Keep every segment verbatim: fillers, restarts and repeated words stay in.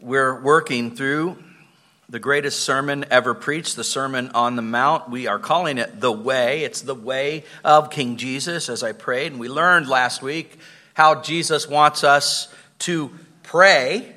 We're working through the greatest sermon ever preached, the Sermon on the Mount. We are calling it The Way. It's the way of King Jesus, as I prayed. And we learned last week how Jesus wants us to pray.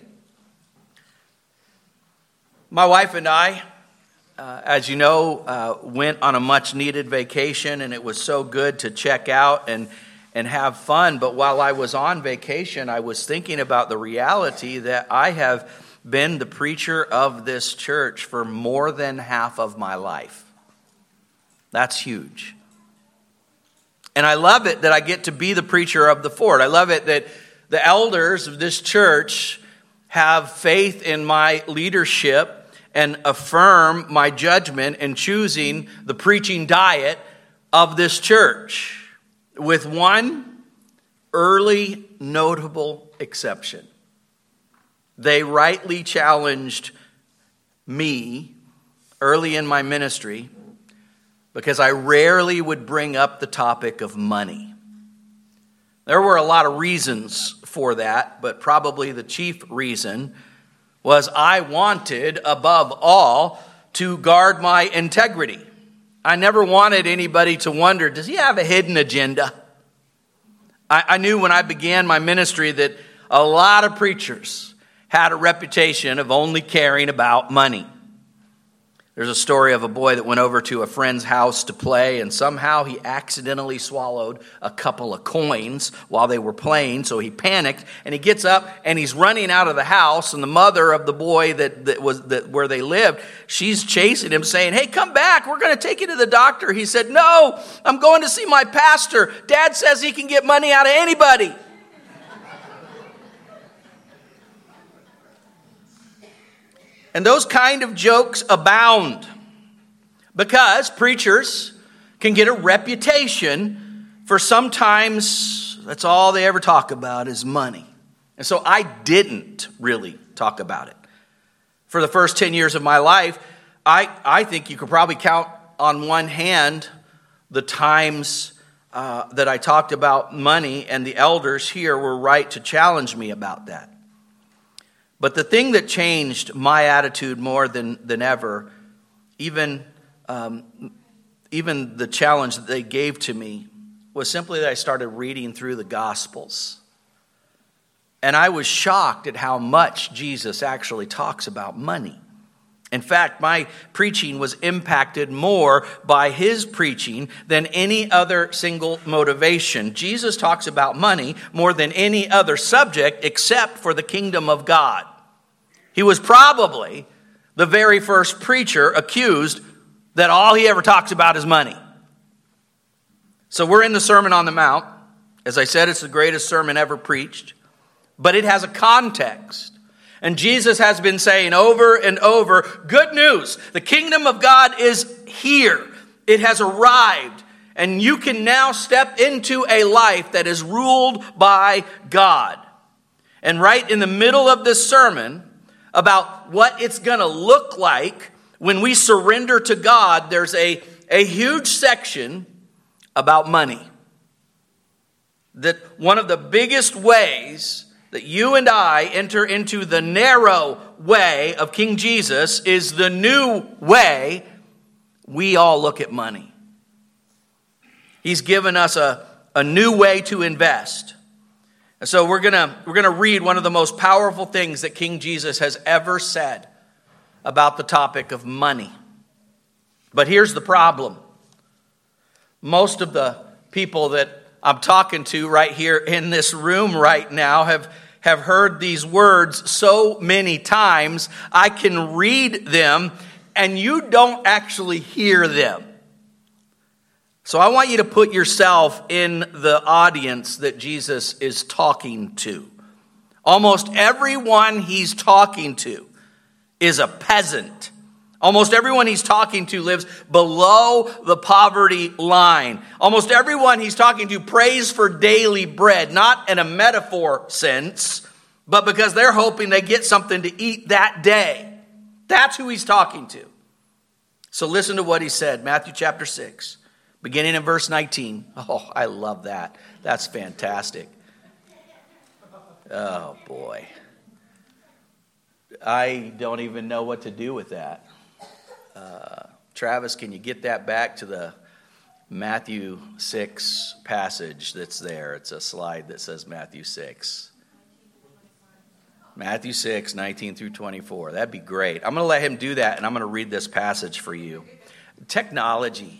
My wife and I, uh, as you know, uh, went on a much-needed vacation, and it was so good to check out and and have fun. But while I was on vacation, I was thinking about the reality that I have been the preacher of this church for more than half of my life. That's huge. And I love it that I get to be the preacher of the fort. I love it that the elders of this church have faith in my leadership and affirm my judgment in choosing the preaching diet of this church, with one early notable exception. They rightly challenged me early in my ministry because I rarely would bring up the topic of money. There were a lot of reasons for that, but probably the chief reason was I wanted, above all, to guard my integrity. I never wanted anybody to wonder, does he have a hidden agenda? I, I knew when I began my ministry that a lot of preachers had a reputation of only caring about money. There's a story of a boy that went over to a friend's house to play, and somehow he accidentally swallowed a couple of coins while they were playing, so he panicked, and he gets up and he's running out of the house, and the mother of the boy that, that was that where they lived, she's chasing him saying, "Hey, come back, we're going to take you to the doctor." He said, "No, I'm going to see my pastor. Dad says he can get money out of anybody." And those kind of jokes abound because preachers can get a reputation for sometimes that's all they ever talk about is money. And so I didn't really talk about it. For the first ten years of my life, I, I think you could probably count on one hand the times uh, that I talked about money, and the elders here were right to challenge me about that. But the thing that changed my attitude more than, than ever, even, um, even the challenge that they gave to me, was simply that I started reading through the Gospels. And I was shocked at how much Jesus actually talks about money. In fact, my preaching was impacted more by his preaching than any other single motivation. Jesus talks about money more than any other subject except for the kingdom of God. He was probably the very first preacher accused that all he ever talks about is money. So we're in the Sermon on the Mount. As I said, it's the greatest sermon ever preached. But it has a context. And Jesus has been saying over and over, good news, the kingdom of God is here. It has arrived. And you can now step into a life that is ruled by God. And right in the middle of this sermon, about what it's going to look like when we surrender to God, there's a, a huge section about money. That one of the biggest ways that you and I enter into the narrow way of King Jesus is the new way we all look at money. He's given us a, a new way to invest. And so we're gonna we're gonna read one of the most powerful things that King Jesus has ever said about the topic of money. But here's the problem. Most of the people that I'm talking to right here in this room right now have, have heard these words so many times, I can read them and you don't actually hear them. So I want you to put yourself in the audience that Jesus is talking to. Almost everyone he's talking to is a peasant. Almost everyone he's talking to lives below the poverty line. Almost everyone he's talking to prays for daily bread, not in a metaphor sense, but because they're hoping they get something to eat that day. That's who he's talking to. So listen to what he said, Matthew chapter six. Beginning in verse nineteen. Oh, I love that. That's fantastic. Oh, boy. I don't even know what to do with that. Uh, Travis, can you get that back to the Matthew six passage that's there? It's a slide that says Matthew six. Matthew six, nineteen through twenty-four. That'd be great. I'm going to let him do that, and I'm going to read this passage for you. Technology.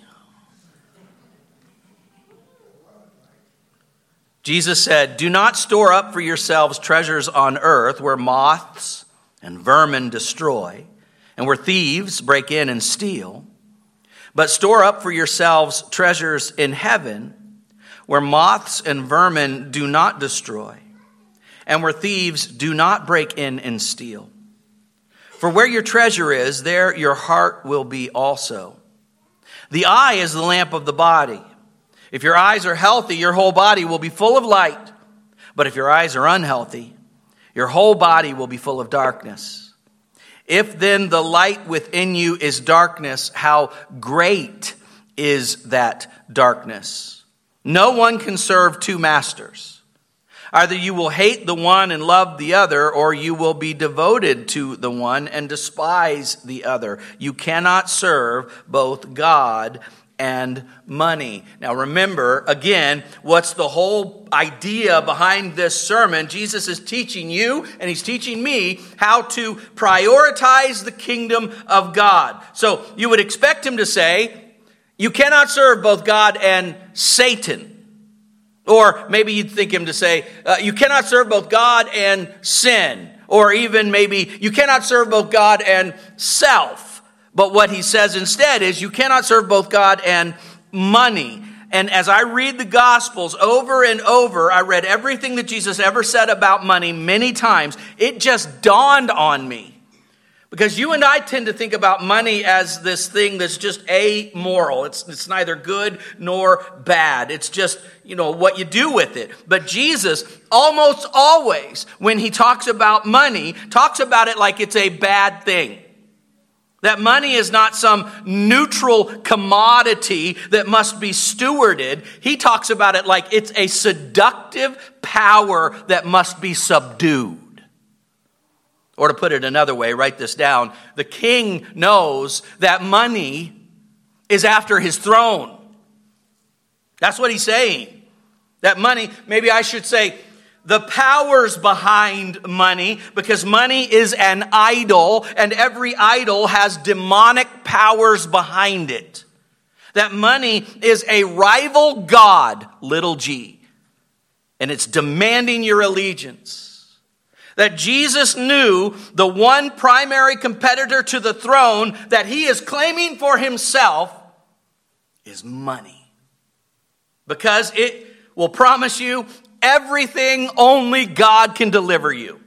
Jesus said, "Do not store up for yourselves treasures on earth where moths and vermin destroy, and where thieves break in and steal. But store up for yourselves treasures in heaven where moths and vermin do not destroy, and where thieves do not break in and steal. For where your treasure is, there your heart will be also. The eye is the lamp of the body. If your eyes are healthy, your whole body will be full of light. But if your eyes are unhealthy, your whole body will be full of darkness. If then the light within you is darkness, how great is that darkness? No one can serve two masters. Either you will hate the one and love the other, or you will be devoted to the one and despise the other. You cannot serve both God and money." Now remember, again, what's the whole idea behind this sermon? Jesus is teaching you, and he's teaching me, how to prioritize the kingdom of God. So you would expect him to say, you cannot serve both God and Satan. Or maybe you'd think him to say, uh, you cannot serve both God and sin. Or even maybe, you cannot serve both God and self. But what he says instead is, you cannot serve both God and money. And as I read the Gospels over and over, I read everything that Jesus ever said about money many times. It just dawned on me. Because you and I tend to think about money as this thing that's just amoral. It's, it's neither good nor bad. It's just, you know, what you do with it. But Jesus, almost always, when he talks about money, talks about it like it's a bad thing. That money is not some neutral commodity that must be stewarded. He talks about it like it's a seductive power that must be subdued. Or to put it another way, write this down. The king knows that money is after his throne. That's what he's saying. That money, maybe I should say, the powers behind money, because money is an idol, and every idol has demonic powers behind it. That money is a rival god, little g, and it's demanding your allegiance. That Jesus knew the one primary competitor to the throne that he is claiming for himself is money. Because it will promise you everything only God can deliver you.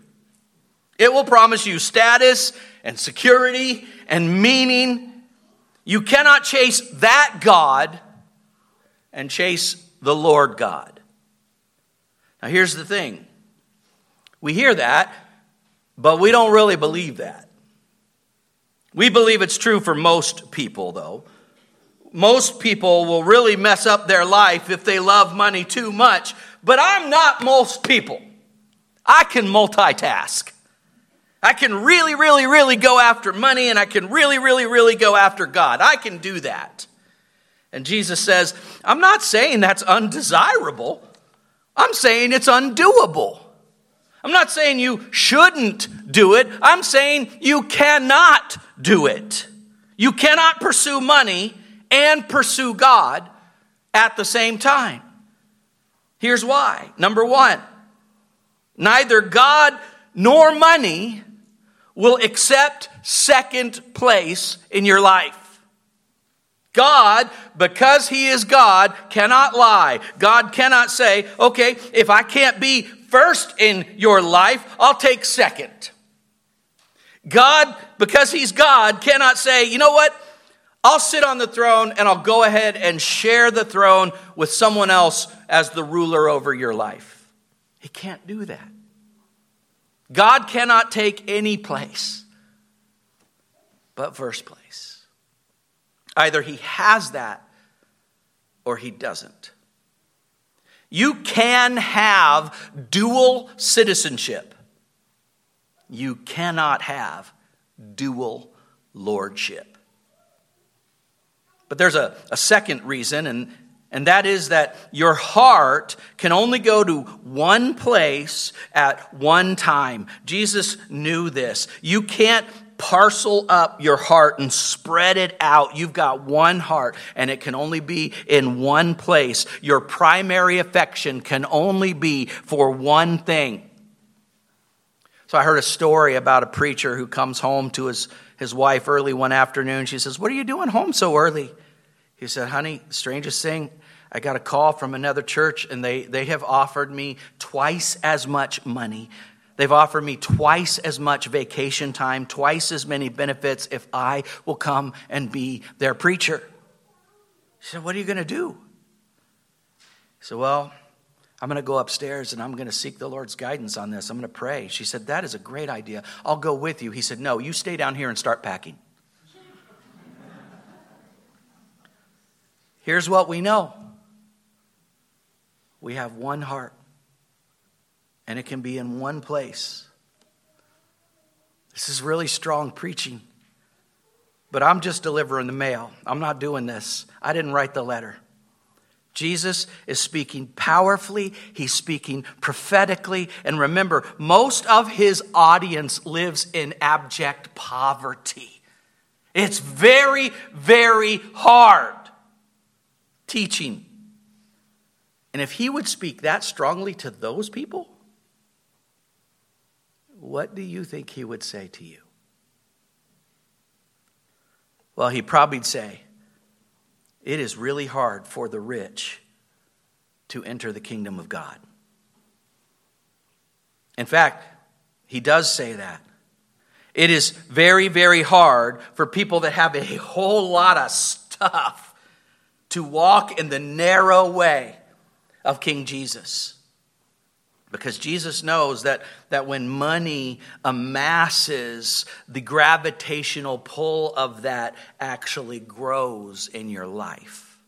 It will promise you status and security and meaning. You cannot chase that God and chase the Lord God. Now here's the thing. We hear that, but we don't really believe that. We believe it's true for most people, though. Most people will really mess up their life if they love money too much, but I'm not most people. I can multitask. I can really, really, really go after money, and I can really, really, really go after God. I can do that. And Jesus says, I'm not saying that's undesirable. I'm saying it's undoable. I'm not saying you shouldn't do it. I'm saying you cannot do it. You cannot pursue money and pursue God at the same time. Here's why. Number one, neither God nor money will accept second place in your life. God, because he is God, cannot lie. God cannot say, okay, if I can't be first in your life, I'll take second. God, because he's God, cannot say, you know what? I'll sit on the throne and I'll go ahead and share the throne with someone else as the ruler over your life. He can't do that. God cannot take any place but first place. Either he has that or he doesn't. You can have dual citizenship. You cannot have dual lordship. But there's a, a second reason, and, and that is that your heart can only go to one place at one time. Jesus knew this. You can't parcel up your heart and spread it out. You've got one heart, and it can only be in one place. Your primary affection can only be for one thing. So I heard a story about a preacher who comes home to his, his wife early one afternoon. She says, "What are you doing home so early?" He said, "Honey, strangest thing, I got a call from another church, and they, they have offered me twice as much money. They've offered me twice as much vacation time, twice as many benefits if I will come and be their preacher." She said, "What are you going to do?" He said, "Well, I'm going to go upstairs and I'm going to seek the Lord's guidance on this. I'm going to pray." She said, "That is a great idea. I'll go with you." He said, "No, you stay down here and start packing." Here's what we know. We have one heart, and it can be in one place. This is really strong preaching, but I'm just delivering the mail. I'm not doing this. I didn't write the letter. Jesus is speaking powerfully. He's speaking prophetically. And remember, most of his audience lives in abject poverty. It's very, very hard teaching. And if he would speak that strongly to those people, what do you think he would say to you? Well, he'd probably say, it is really hard for the rich to enter the kingdom of God. In fact, he does say that. It is very, very hard for people that have a whole lot of stuff to walk in the narrow way of King Jesus. Because Jesus knows that, that when money amasses, the gravitational pull of that actually grows in your life.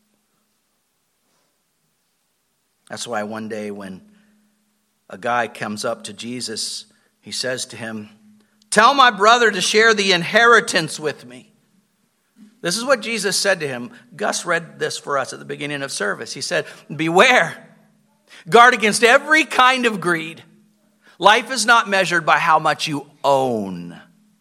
That's why one day when a guy comes up to Jesus, he says to him, "Tell my brother to share the inheritance with me." This is what Jesus said to him. Gus read this for us at the beginning of service. He said, "Beware. Guard against every kind of greed. Life is not measured by how much you own."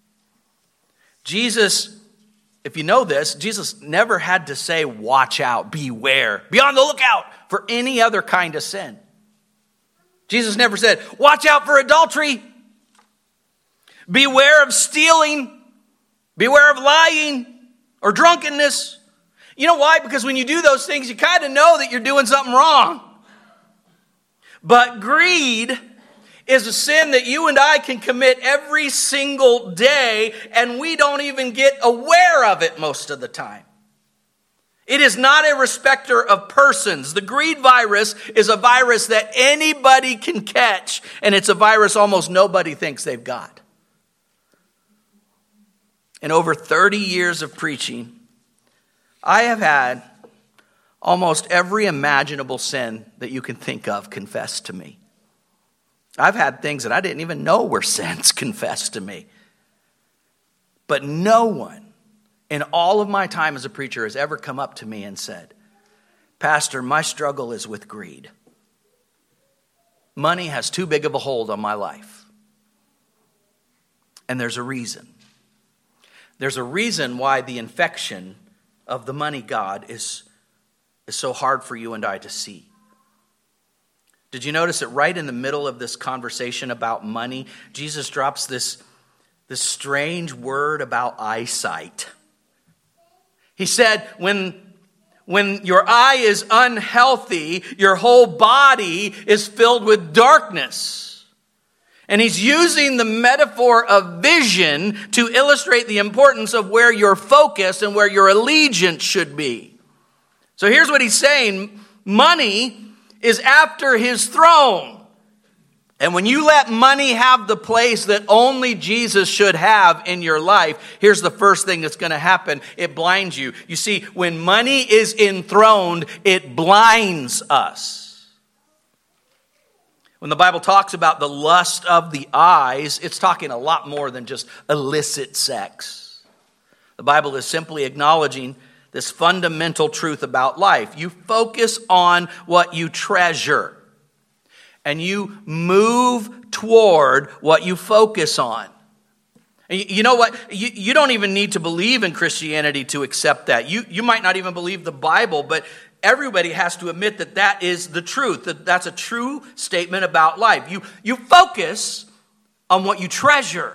Jesus, if you know this, Jesus never had to say, watch out, beware, be on the lookout for any other kind of sin. Jesus never said, watch out for adultery, beware of stealing, beware of lying or drunkenness. You know why? Because when you do those things, you kind of know that you're doing something wrong. But greed is a sin that you and I can commit every single day, and we don't even get aware of it most of the time. It is not a respecter of persons. The greed virus is a virus that anybody can catch, and it's a virus almost nobody thinks they've got. In over thirty years of preaching, I have had almost every imaginable sin that you can think of confessed to me. I've had things that I didn't even know were sins confessed to me. But no one in all of my time as a preacher has ever come up to me and said, "Pastor, my struggle is with greed. Money has too big of a hold on my life." And there's a reason. There's a reason why the infection of the money god is, is so hard for you and I to see. Did you notice that right in the middle of this conversation about money, Jesus drops this, this strange word about eyesight. He said, when, when your eye is unhealthy, your whole body is filled with darkness. And he's using the metaphor of vision to illustrate the importance of where your focus and where your allegiance should be. So here's what he's saying. Money is after his throne. And when you let money have the place that only Jesus should have in your life, here's the first thing that's going to happen. It blinds you. You see, when money is enthroned, it blinds us. When the Bible talks about the lust of the eyes, it's talking a lot more than just illicit sex. The Bible is simply acknowledging this fundamental truth about life. You focus on what you treasure, and you move toward what you focus on. And you know what? You, you don't even need to believe in Christianity to accept that. You, you might not even believe the Bible, but everybody has to admit that that is the truth, that that's a true statement about life. You, you focus on what you treasure,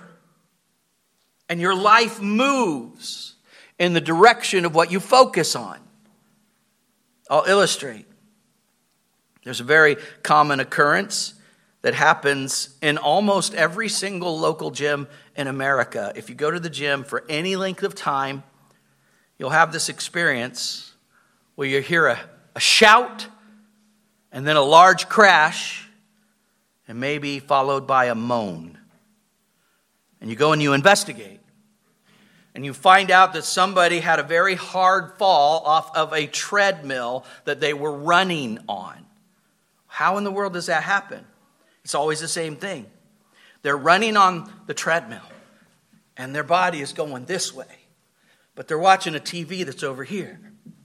and your life moves in the direction of what you focus on. I'll illustrate. There's a very common occurrence that happens in almost every single local gym in America. If you go to the gym for any length of time, you'll have this experience where you hear a, a shout and then a large crash and maybe followed by a moan. And you go and you investigate. And you find out that somebody had a very hard fall off of a treadmill that they were running on. How in the world does that happen? It's always the same thing. They're running on the treadmill, and their body is going this way. But they're watching a T V that's over here.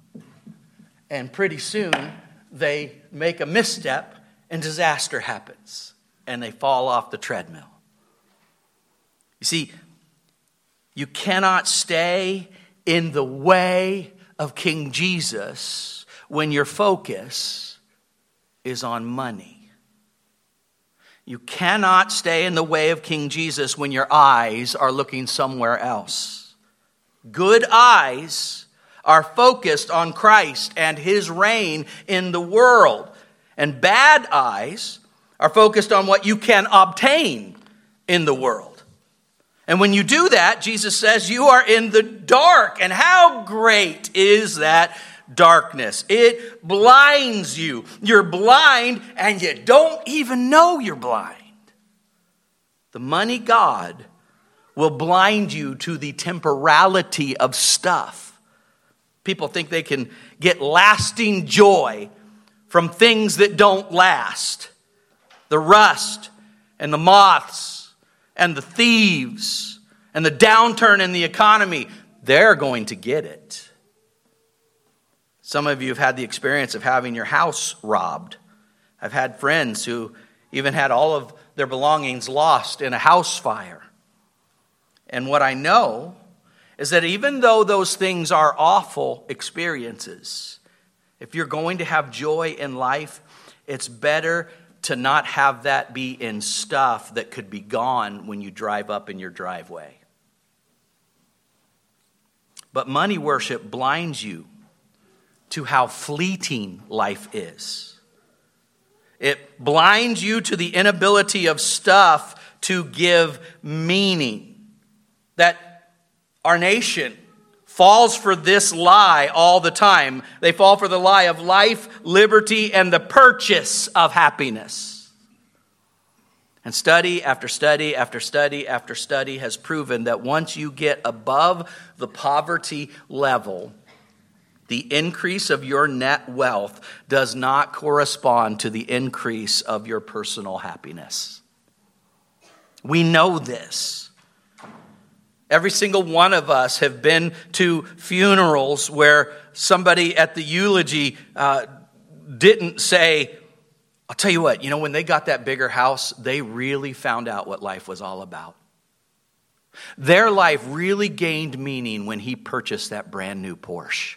And pretty soon, they make a misstep, and disaster happens. And they fall off the treadmill. You see, you cannot stay in the way of King Jesus when your focus is on money. You cannot stay in the way of King Jesus when your eyes are looking somewhere else. Good eyes are focused on Christ and his reign in the world. And bad eyes are focused on what you can obtain in the world. And when you do that, Jesus says you are in the dark. And how great is that darkness? It blinds you. You're blind and you don't even know you're blind. The money God will blind you to the temporality of stuff. People think they can get lasting joy from things that don't last. The rust and the moths and the thieves and the downturn in the economy, they're going to get it. Some of you have had the experience of having your house robbed. I've had friends who even had all of their belongings lost in a house fire. And what I know is that even though those things are awful experiences, if you're going to have joy in life, it's better to not have that be in stuff that could be gone when you drive up in your driveway. But money worship blinds you to how fleeting life is. It blinds you to the inability of stuff to give meaning. That our nation falls for this lie all the time. They fall for the lie of life, liberty, and the purchase of happiness. And study after study after study after study has proven that once you get above the poverty level, the increase of your net wealth does not correspond to the increase of your personal happiness. We know this. Every single one of us have been to funerals where somebody at the eulogy uh, didn't say, I'll tell you what, you know, when they got that bigger house, they really found out what life was all about. Their life really gained meaning when he purchased that brand new Porsche.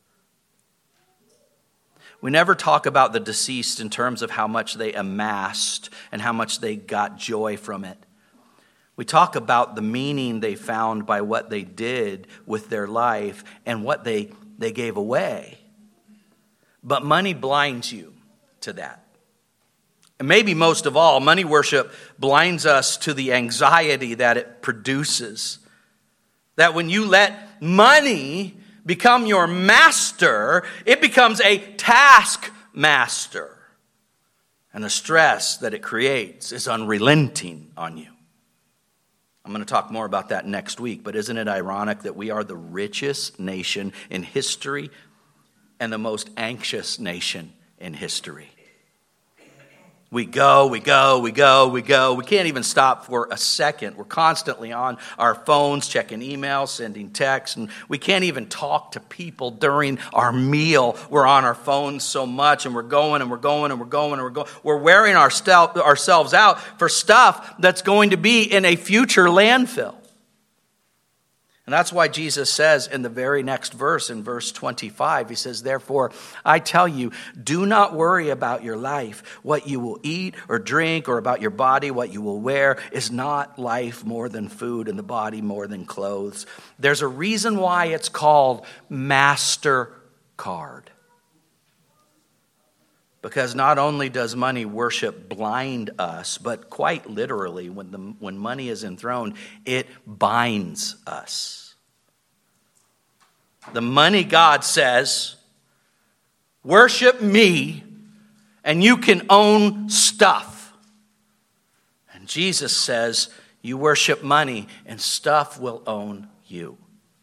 We never talk about the deceased in terms of how much they amassed and how much they got joy from it. We talk about the meaning they found by what they did with their life and what they, they gave away. But money blinds you to that. And maybe most of all, money worship blinds us to the anxiety that it produces. That when you let money become your master, it becomes a taskmaster. And the stress that it creates is unrelenting on you. I'm going to talk more about that next week, but isn't it ironic that we are the richest nation in history and the most anxious nation in history? We go, we go, we go, we go. We can't even stop for a second. We're constantly on our phones, checking emails, sending texts, and we can't even talk to people during our meal. We're on our phones so much, and we're going, and we're going, and we're going, and we're going. We're wearing our stel- ourselves out for stuff that's going to be in a future landfill. And that's why Jesus says in the very next verse, in verse twenty-five, he says, therefore, I tell you, do not worry about your life, what you will eat or drink, or about your body, what you will wear. Is not life more than food, and the body more than clothes? There's a reason why it's called MasterCard. Because not only does money worship blind us, but quite literally, when the when money is enthroned, it binds us. The money god says, worship me, and you can own stuff. And Jesus says, you worship money, and stuff will own you.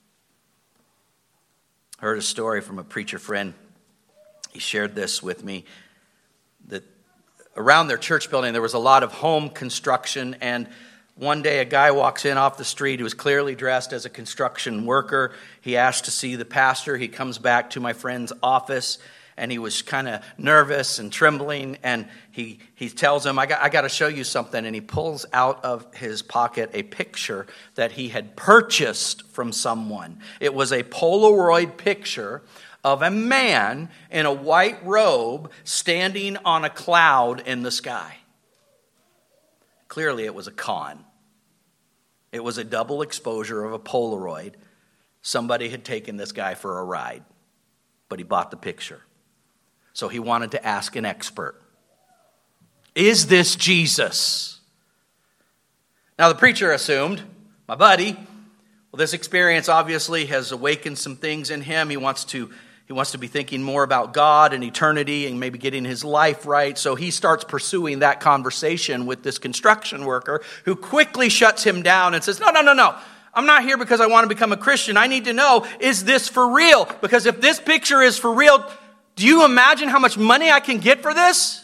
I heard a story from a preacher friend. He shared this with me. That around their church building, there was a lot of home construction, and one day a guy walks in off the street who was clearly dressed as a construction worker. He asked to see the pastor. He comes back to my friend's office, and he was kind of nervous and trembling, and he, he tells him, I got, I got to show you something, and he pulls out of his pocket a picture that he had purchased from someone. It was a Polaroid picture of a man in a white robe standing on a cloud in the sky. Clearly it was a con. It was a double exposure of a Polaroid. Somebody had taken this guy for a ride, but he bought the picture. So he wanted to ask an expert, is this Jesus? Now the preacher assumed, my buddy, well, this experience obviously has awakened some things in him. He wants to He wants to be thinking more about God and eternity and maybe getting his life right. So he starts pursuing that conversation with this construction worker, who quickly shuts him down and says, no, no, no, no. I'm not here because I want to become a Christian. I need to know, is this for real? Because if this picture is for real, do you imagine how much money I can get for this?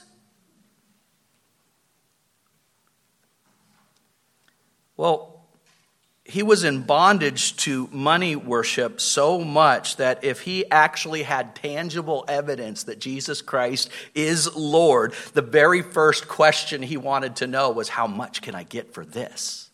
Well, he was in bondage to money worship so much that if he actually had tangible evidence that Jesus Christ is Lord, the very first question he wanted to know was, how much can I get for this?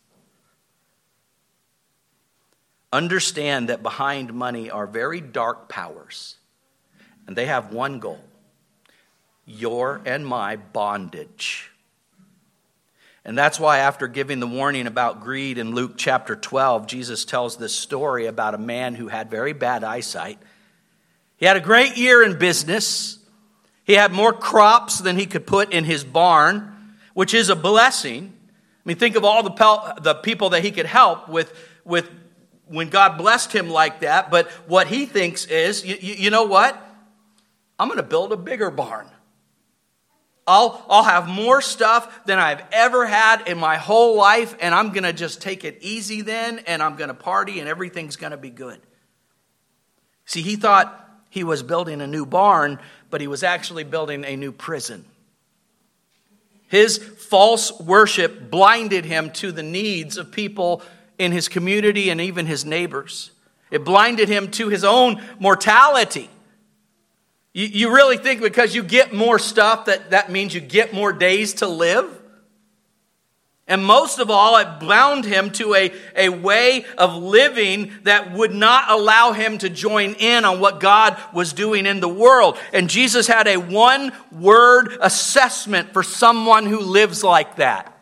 Understand that behind money are very dark powers, and they have one goal: your and my bondage. And that's why after giving the warning about greed in Luke chapter twelve, Jesus tells this story about a man who had very bad eyesight. He had a great year in business. He had more crops than he could put in his barn, which is a blessing. I mean, think of all the pel- the people that he could help with, with when God blessed him like that. But what he thinks is, you, you know what? I'm going to build a bigger barn. I'll, I'll have more stuff than I've ever had in my whole life, and I'm going to just take it easy then, and I'm going to party, and everything's going to be good. See, he thought he was building a new barn, but he was actually building a new prison. His false worship blinded him to the needs of people in his community and even his neighbors. It blinded him to his own mortality. You, you really think because you get more stuff that that means you get more days to live? And most of all, it bound him to a, a way of living that would not allow him to join in on what God was doing in the world. And Jesus had a one-word assessment for someone who lives like that.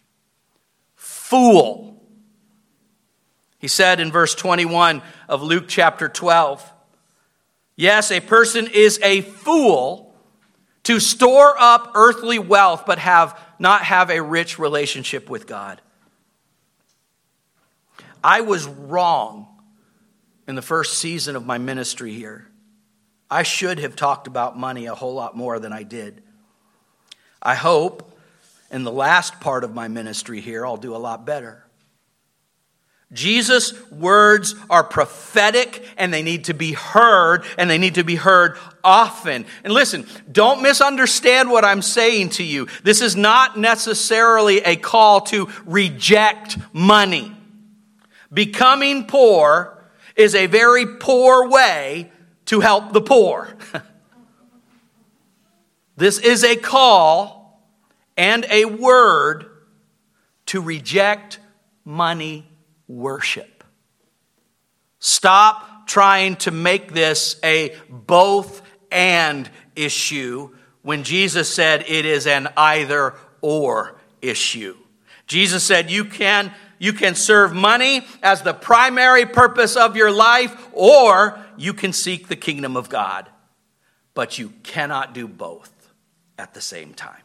Fool. He said in verse twenty-one of Luke chapter twelve, yes, a person is a fool to store up earthly wealth, but have not have a rich relationship with God. I was wrong in the first season of my ministry here. I should have talked about money a whole lot more than I did. I hope in the last part of my ministry here, I'll do a lot better. Jesus' words are prophetic, and they need to be heard, and they need to be heard often. And listen, don't misunderstand what I'm saying to you. This is not necessarily a call to reject money. Becoming poor is a very poor way to help the poor. This is a call and a word to reject money worship. Stop trying to make this a both and issue when Jesus said it is an either or issue. Jesus said you can, you can serve money as the primary purpose of your life, or you can seek the kingdom of God. But you cannot do both at the same time.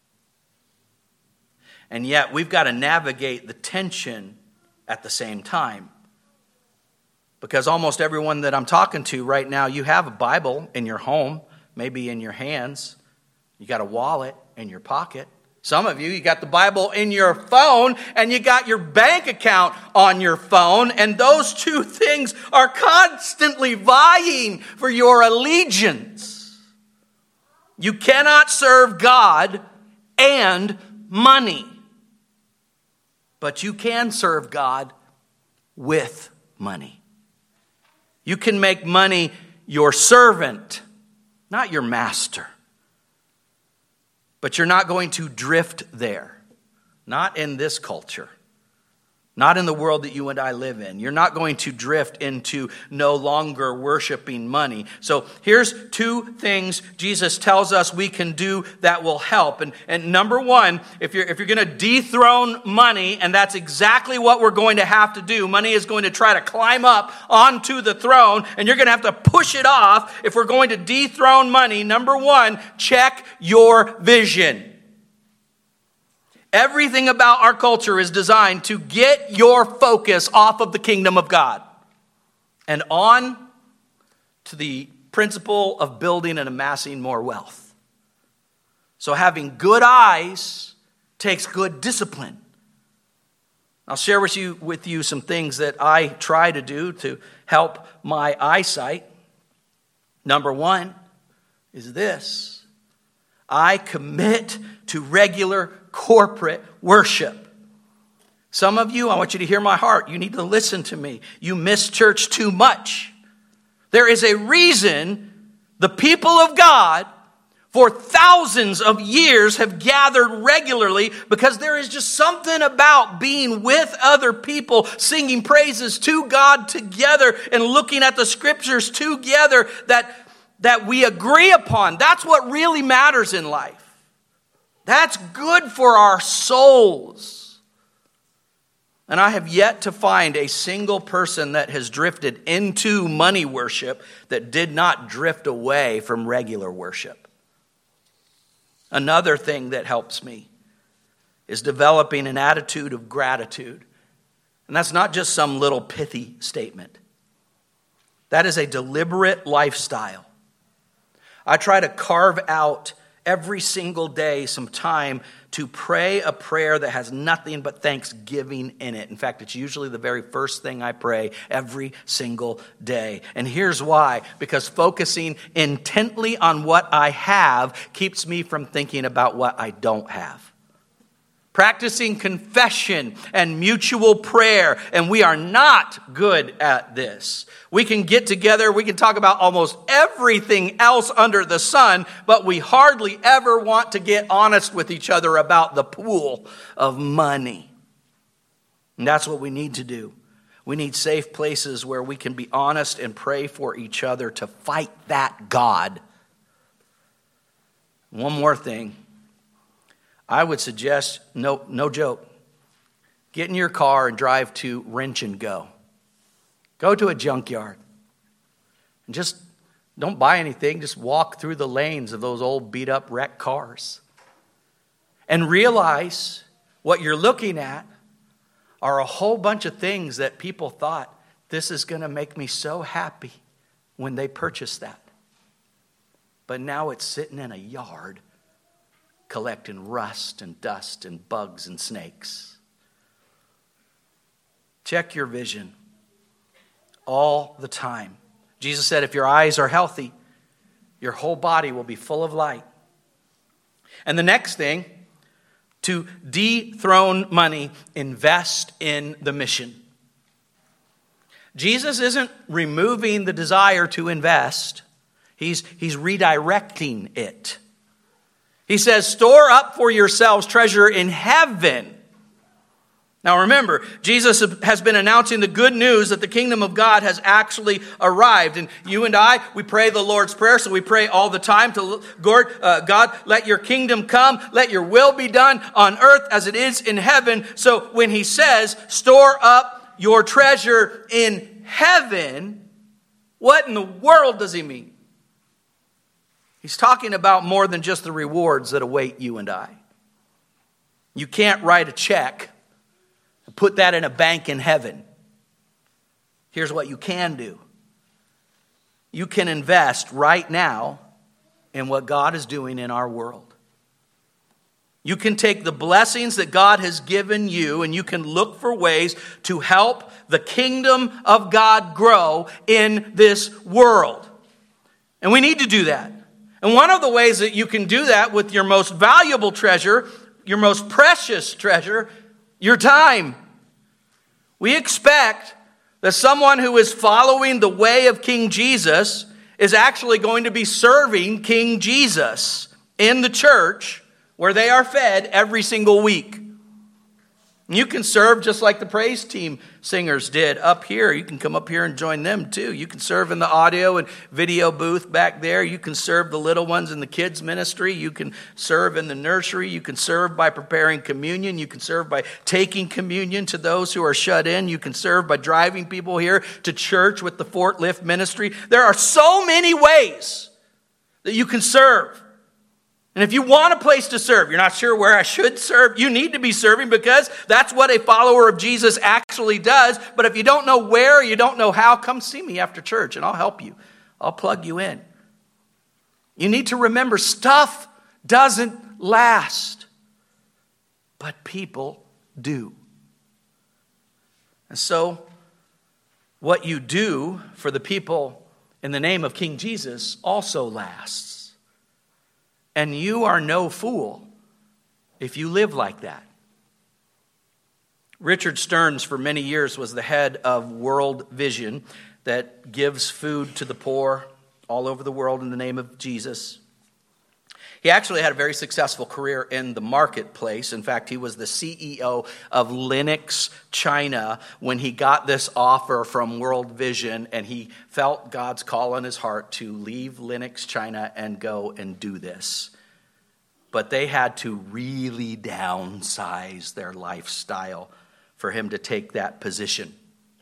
And yet we've got to navigate the tension at the same time. Because almost everyone that I'm talking to right now, you have a Bible in your home, maybe in your hands. You got a wallet in your pocket. Some of you, you got the Bible in your phone, and you got your bank account on your phone. And those two things are constantly vying for your allegiance. You cannot serve God and money. But you can serve God with money. You can make money your servant, not your master. But you're not going to drift there. Not in this culture. Not in the world that you and I live in. You're not going to drift into no longer worshiping money. So here's two things Jesus tells us we can do that will help. And, and number one, if you're, if you're going to dethrone money, and that's exactly what we're going to have to do. Money is going to try to climb up onto the throne, and you're going to have to push it off if we're going to dethrone money. Number one, check your vision. Everything about our culture is designed to get your focus off of the kingdom of God and on to the principle of building and amassing more wealth. So having good eyes takes good discipline. I'll share with you, with you some things that I try to do to help my eyesight. Number one is this. I commit to regular corporate worship. Some of you, I want you to hear my heart. You need to listen to me. You miss church too much. There is a reason the people of God for thousands of years have gathered regularly, because there is just something about being with other people, singing praises to God together and looking at the scriptures together that, that we agree upon. That's what really matters in life. That's good for our souls. And I have yet to find a single person that has drifted into money worship that did not drift away from regular worship. Another thing that helps me is developing an attitude of gratitude. And that's not just some little pithy statement. That is a deliberate lifestyle. I try to carve out every single day some time to pray a prayer that has nothing but thanksgiving in it. In fact, it's usually the very first thing I pray every single day. And here's why. Because focusing intently on what I have keeps me from thinking about what I don't have. Practicing confession and mutual prayer, and we are not good at this. We can get together, we can talk about almost everything else under the sun, but we hardly ever want to get honest with each other about the pool of money. And that's what we need to do. We need safe places where we can be honest and pray for each other to fight that God. One more thing. I would suggest, no, no joke, get in your car and drive to Wrench and Go. Go to a junkyard. And just don't buy anything. Just walk through the lanes of those old beat up wrecked cars. And realize what you're looking at are a whole bunch of things that people thought, this is going to make me so happy when they purchased that. But now it's sitting in a yard collecting rust and dust and bugs and snakes. Check your vision all the time. Jesus said, if your eyes are healthy, your whole body will be full of light. And the next thing, to dethrone money, invest in the mission. Jesus isn't removing the desire to invest. He's, he's redirecting it. He says, store up for yourselves treasure in heaven. Now remember, Jesus has been announcing the good news that the kingdom of God has actually arrived. And you and I, we pray the Lord's Prayer, so we pray all the time to God, uh, God, let your kingdom come, let your will be done on earth as it is in heaven. So when he says, store up your treasure in heaven, what in the world does he mean? He's talking about more than just the rewards that await you and I. You can't write a check and put that in a bank in heaven. Here's what you can do. You can invest right now in what God is doing in our world. You can take the blessings that God has given you and you can look for ways to help the kingdom of God grow in this world. And we need to do that. And one of the ways that you can do that with your most valuable treasure, your most precious treasure, your time. We expect that someone who is following the way of King Jesus is actually going to be serving King Jesus in the church where they are fed every single week. You can serve just like the praise team singers did up here. You can come up here and join them too. You can serve in the audio and video booth back there. You can serve the little ones in the kids ministry. You can serve in the nursery. You can serve by preparing communion. You can serve by taking communion to those who are shut in. You can serve by driving people here to church with the forklift ministry. There are so many ways that you can serve. And if you want a place to serve, you're not sure where I should serve, you need to be serving because that's what a follower of Jesus actually does. But if you don't know where, you don't know how, come see me after church and I'll help you. I'll plug you in. You need to remember stuff doesn't last, but people do. And so what you do for the people in the name of King Jesus also lasts. And you are no fool if you live like that. Richard Stearns, for many years, was the head of World Vision that gives food to the poor all over the world in the name of Jesus. He actually had a very successful career in the marketplace. In fact, he was the C E O of Linux China when he got this offer from World Vision, and he felt God's call on his heart to leave Linux China and go and do this. But they had to really downsize their lifestyle for him to take that position.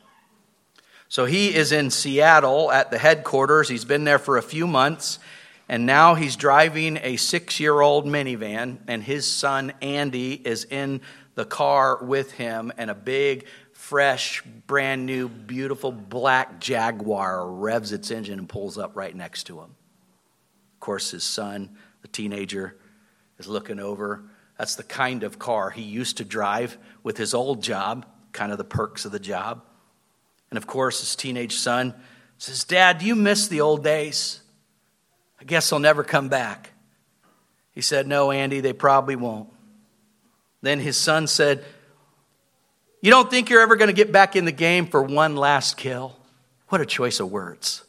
So he is in Seattle at the headquarters. He's been there for a few months. And now he's driving a six-year-old minivan, and his son, Andy, is in the car with him, and a big, fresh, brand new, beautiful black Jaguar revs its engine and pulls up right next to him. Of course, his son, the teenager, is looking over. That's the kind of car he used to drive with his old job, kind of the perks of the job. And of course, his teenage son says, "Dad, do you miss the old days? I guess they'll never come back." He said, "No, Andy, they probably won't." Then his son said, "You don't think you're ever going to get back in the game for one last kill?" What a choice of words.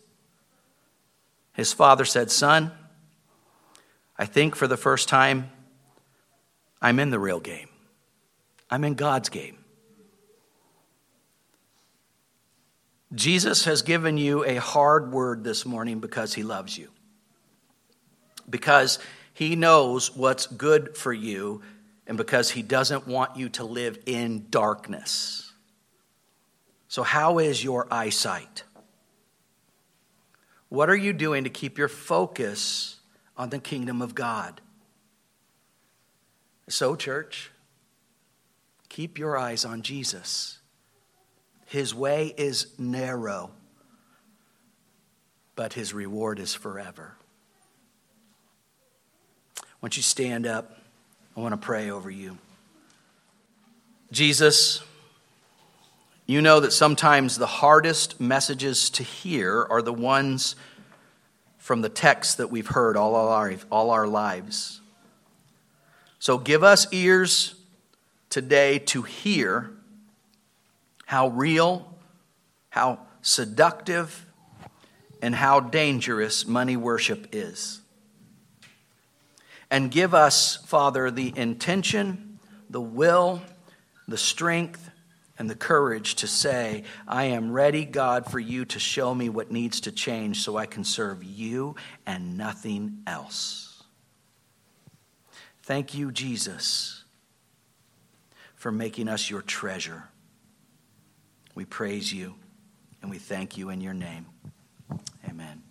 His father said, "Son, I think for the first time, I'm in the real game. I'm in God's game." Jesus has given you a hard word this morning because he loves you. Because he knows what's good for you, and because he doesn't want you to live in darkness. So how is your eyesight? What are you doing to keep your focus on the kingdom of God? So, church, keep your eyes on Jesus. His way is narrow, but his reward is forever. Why don't you stand up? I want to pray over you. Jesus, You know that sometimes the hardest messages to hear are the ones from the texts that we've heard all our, all our lives. So give us ears today to hear how real, how seductive, and how dangerous money worship is. And give us, Father, the intention, the will, the strength, and the courage to say, I am ready, God, for you to show me what needs to change so I can serve you and nothing else. Thank you, Jesus, for making us your treasure. We praise you and we thank you in your name. Amen.